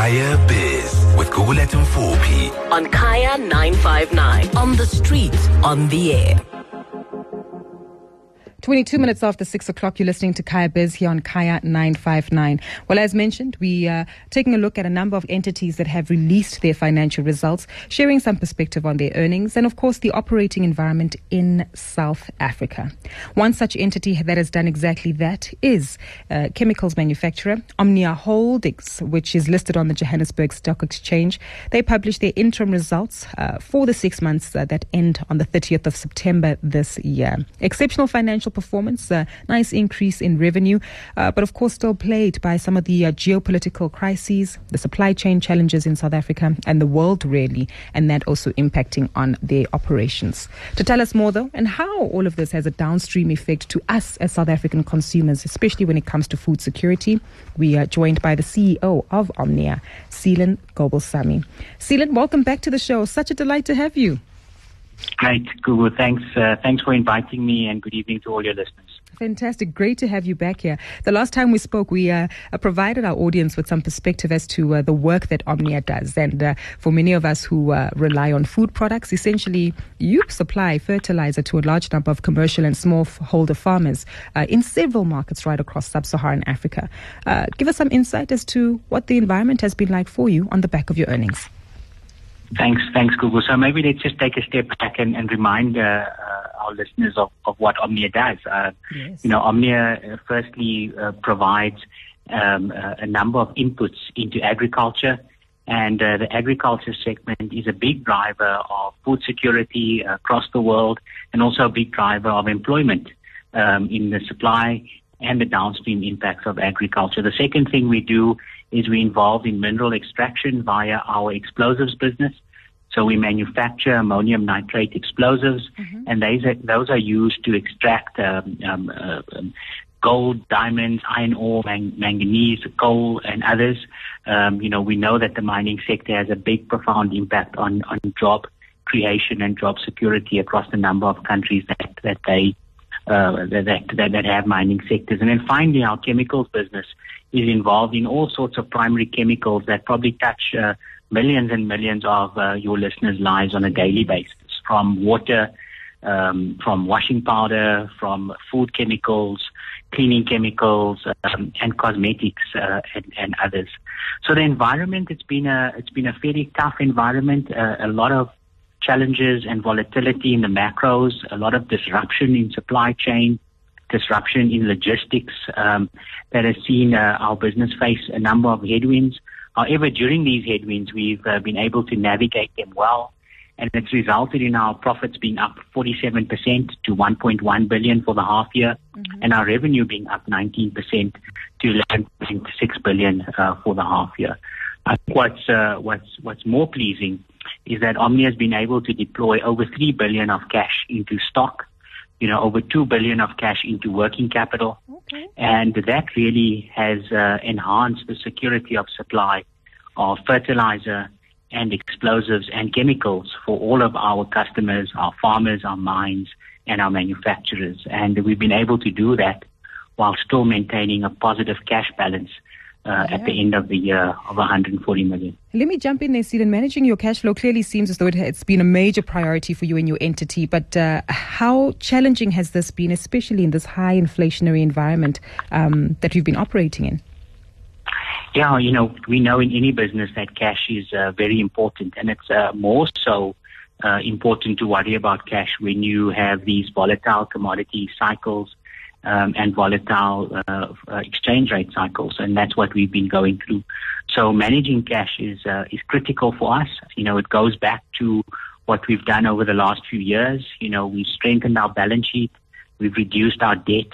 Kaya Biz with Gugulet and 4P on Kaya 959. On the street, on the air. 22 minutes after 6 o'clock, you're listening to Kaya Biz here on Kaya 959. Well, as mentioned, we are taking a look at a number of entities that have released their financial results, sharing some perspective on their earnings and, of course, the operating environment in South Africa. One such entity that has done exactly that is chemicals manufacturer Omnia Holdings, which is listed on the Johannesburg Stock Exchange. They published their interim results for the 6 months that end on the 30th of September this year. Exceptional financial performance, nice increase in revenue, but of course still plagued by some of the geopolitical crises, the supply chain challenges in South Africa and the world really, and that also impacting on their operations. To tell us more though, and how all of this has a downstream effect to us as South African consumers, especially when it comes to food security, we are joined by the CEO of Omnia, Seelan Gobelsamy. Seelan, welcome back to the show. Such a delight to have you. Great, Google. Thanks for inviting me, and good evening to all your listeners. Fantastic. Great to have you back here. The last time we spoke, we provided our audience with some perspective as to the work that Omnia does. And for many of us who rely on food products, essentially you supply fertilizer to a large number of commercial and smallholder farmers in several markets right across sub-Saharan Africa. Give us some insight as to what the environment has been like for you on the back of your earnings. Thanks, Google. So maybe let's just take a step back and remind our listeners of what Omnia does. Yes. Omnia firstly provides a number of inputs into agriculture, and the agriculture segment is a big driver of food security across the world, and also a big driver of employment in the supply and the downstream impacts of agriculture. The second thing we do is we're involved in mineral extraction via our explosives business. So we manufacture ammonium nitrate explosives, and those are used to extract gold, diamonds, iron ore, manganese, coal, and others. We know that the mining sector has a big, profound impact on job creation and job security across a number of countries that have mining sectors. And then finally, our chemicals business is involved in all sorts of primary chemicals that probably touch millions and millions of your listeners' lives on a daily basis, from water, from washing powder, from food chemicals, cleaning chemicals, and cosmetics, and others. So the environment, it's been a fairly tough environment, a lot of challenges and volatility in the macros, a lot of disruption in supply chain, disruption in logistics that has seen our business face a number of headwinds. However, during these headwinds, we've been able to navigate them well, and it's resulted in our profits being up 47% to 1.1 billion for the half year, and our revenue being up 19% to 11.6 billion for the half year. I think what's more pleasing is that Omnia has been able to deploy over 3 billion of cash into stock, over 2 billion of cash into working capital. Okay. And that really has enhanced the security of supply of fertilizer and explosives and chemicals for all of our customers, our farmers, our mines, and our manufacturers. And we've been able to do that while still maintaining a positive cash balance at the end of the year of 140 million. Let me jump in there, Seelan. Managing your cash flow clearly seems as though it's been a major priority for you and your entity, but how challenging has this been, especially in this high inflationary environment that you've been operating in? Yeah, we know in any business that cash is very important, and it's more so important to worry about cash when you have these volatile commodity cycles and volatile exchange rate cycles, and that's what we've been going through. So managing cash is critical for us. It goes back to what we've done over the last few years. We've strengthened our balance sheet, we've reduced our debt,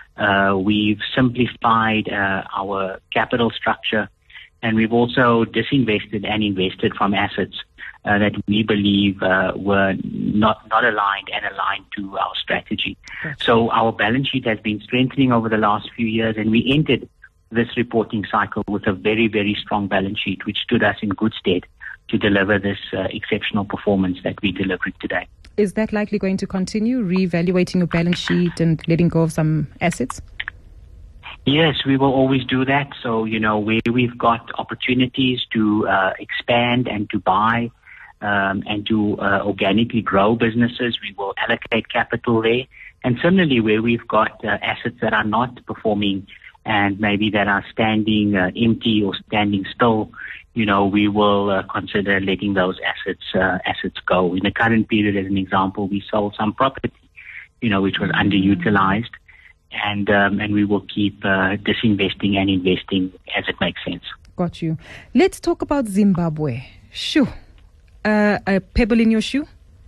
we've simplified our capital structure, and we've also disinvested and invested from assets that we believe were not aligned and aligned to our strategy. So our balance sheet has been strengthening over the last few years, and we entered this reporting cycle with a very, very strong balance sheet, which stood us in good stead to deliver this exceptional performance that we delivered today. Is that likely going to continue, reevaluating your balance sheet and letting go of some assets? Yes, we will always do that. So, where we've got opportunities to expand and to buy and to organically grow businesses, we will allocate capital there. And similarly, where we've got assets that are not performing and maybe that are standing empty or standing still, we will consider letting those assets go. In the current period, as an example, we sold some property, which was underutilized. And we will keep disinvesting and investing as it makes sense. Got you. Let's talk about Zimbabwe. Shoo. A pebble in your shoe?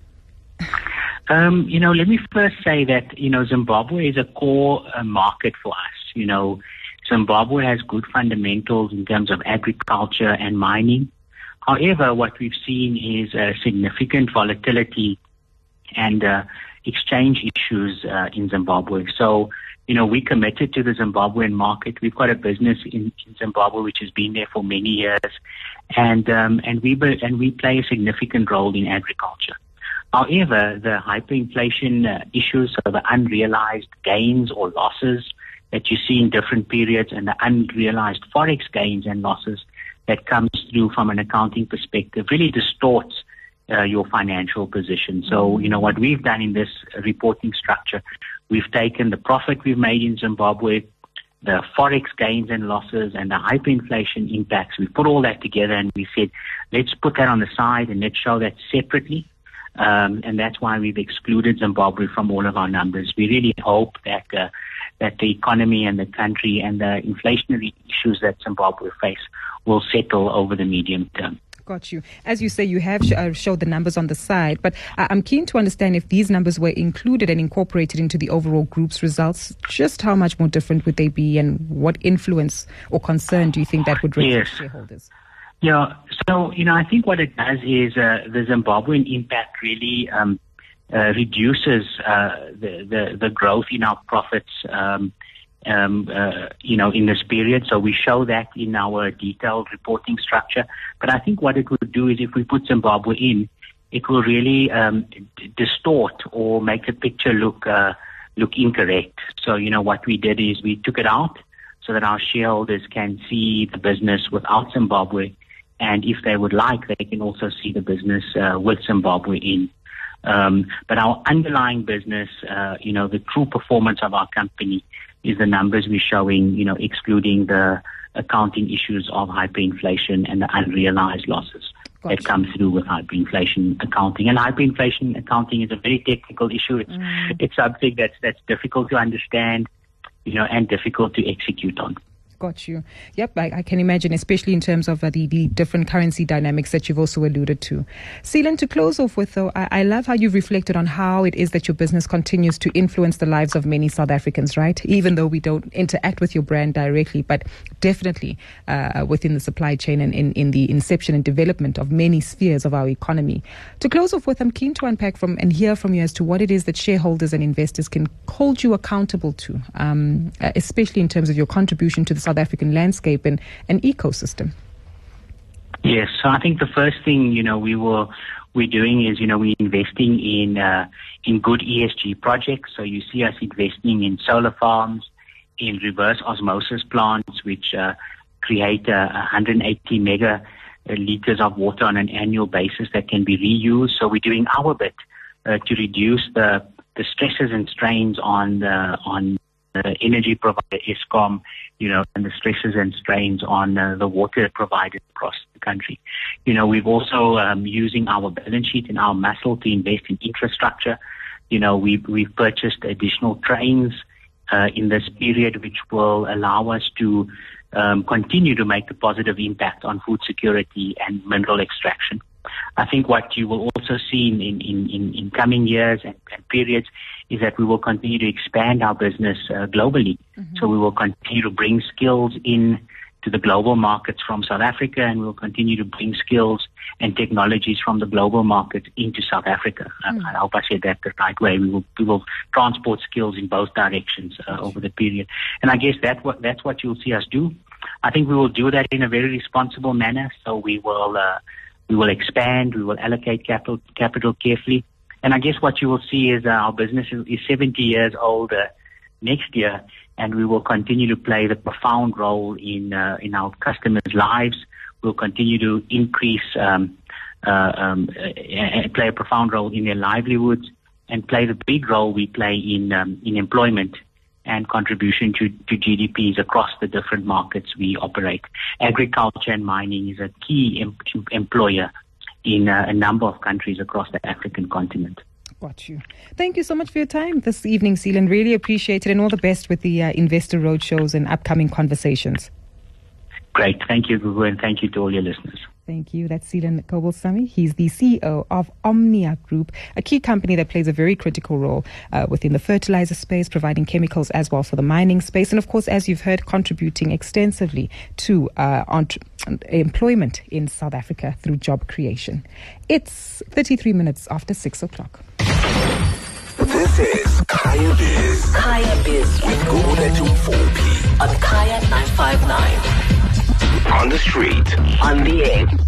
Let me first say that, Zimbabwe is a core market for us. Zimbabwe has good fundamentals in terms of agriculture and mining. However, what we've seen is significant volatility and exchange issues in Zimbabwe. So, we committed to the Zimbabwean market. We've got a business in Zimbabwe which has been there for many years, and we play a significant role in agriculture. However, the hyperinflation issues, so the unrealized gains or losses that you see in different periods, and the unrealized forex gains and losses that comes through from an accounting perspective, really distorts your financial position. So, what we've done in this reporting structure, we've taken the profit we've made in Zimbabwe, the forex gains and losses, and the hyperinflation impacts. We put all that together and we said, let's put that on the side and let's show that separately. And that's why we've excluded Zimbabwe from all of our numbers. We really hope that the economy and the country and the inflationary issues that Zimbabwe face will settle over the medium term. Got you. As you say, you have showed the numbers on the side, but I'm keen to understand if these numbers were included and incorporated into the overall group's results, just how much more different would they be, and what influence or concern do you think that would raise for shareholders? Yeah, so, I think what it does is the Zimbabwean impact really reduces the growth in our profits, in this period. So we show that in our detailed reporting structure. But I think what it would do is if we put Zimbabwe in, it will really distort or make the picture look incorrect. So, what we did is we took it out so that our shareholders can see the business without Zimbabwe. And if they would like, they can also see the business with Zimbabwe in. But our underlying business, the true performance of our company is the numbers we're showing, excluding the accounting issues of hyperinflation and the unrealized losses that come through with hyperinflation accounting. And hyperinflation accounting is a very technical issue. It's something that's difficult to understand, and difficult to execute on. Got you. Yep, I can imagine, especially in terms of the different currency dynamics that you've also alluded to. Seelan, to close off with, though, I love how you've reflected on how it is that your business continues to influence the lives of many South Africans, right? Even though we don't interact with your brand directly, but definitely within the supply chain and in the inception and development of many spheres of our economy. To close off with, I'm keen to unpack and hear from you as to what it is that shareholders and investors can hold you accountable to, especially in terms of your contribution to the South African landscape and ecosystem. Yes, so I think the first thing we're doing is we're investing in good ESG projects. So you see us investing in solar farms, in reverse osmosis plants, which create 180 mega liters of water on an annual basis that can be reused. So we're doing our bit to reduce the stresses and strains on the energy provider Eskom, and the stresses and strains on the water provided across the country. We've also using our balance sheet and our muscle to invest in infrastructure. We've purchased additional trains in this period, which will allow us to continue to make a positive impact on food security and mineral extraction. I think what you will also see in coming years and periods is that we will continue to expand our business globally. Mm-hmm. So we will continue to bring skills in to the global markets from South Africa, and we will continue to bring skills and technologies from the global market into South Africa. I hope I said that the right way. We will transport skills in both directions over the period. And I guess that's what you'll see us do. I think we will do that in a very responsible manner. So we will expand, we will allocate capital carefully. And I guess what you will see is our business is 70 years old next year, and we will continue to play the profound role in our customers' lives. We'll continue to increase, play a profound role in their livelihoods, and play the big role we play in employment and contribution to GDPs across the different markets we operate. Agriculture and mining is a key employer in a number of countries across the African continent. Got you. Thank you so much for your time this evening, Seelan. Really appreciate it, and all the best with the investor roadshows and upcoming conversations. Great. Thank you, Gugu, and thank you to all your listeners. Thank you. That's Seelan Kobulsamy. He's the CEO of Omnia Group, a key company that plays a very critical role within the fertilizer space, providing chemicals as well for the mining space. And of course, as you've heard, contributing extensively to employment in South Africa through job creation. It's 33 minutes after 6 o'clock. This is Kaya Biz. Kaya Biz With Gugulethu Mfuphi. on Kaya 959. On the street. On the air.